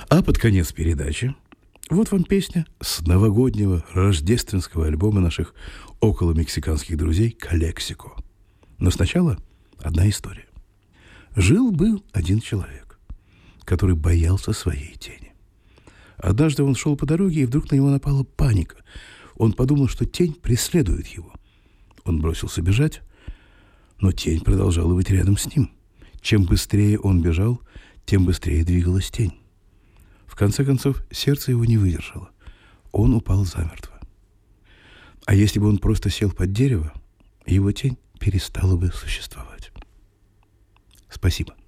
А под конец передачи вот вам песня с новогоднего рождественского альбома наших околомексиканских друзей «Калексико». Но сначала одна история. Жил-был один человек, который боялся своей тени. Однажды он шел по дороге, и вдруг на него напала паника. Он подумал, что тень преследует его. Он бросился бежать, но тень продолжала быть рядом с ним. Чем быстрее он бежал, тем быстрее двигалась тень. В конце концов, сердце его не выдержало. Он упал замертво. А если бы он просто сел под дерево, его тень перестала бы существовать. Спасибо.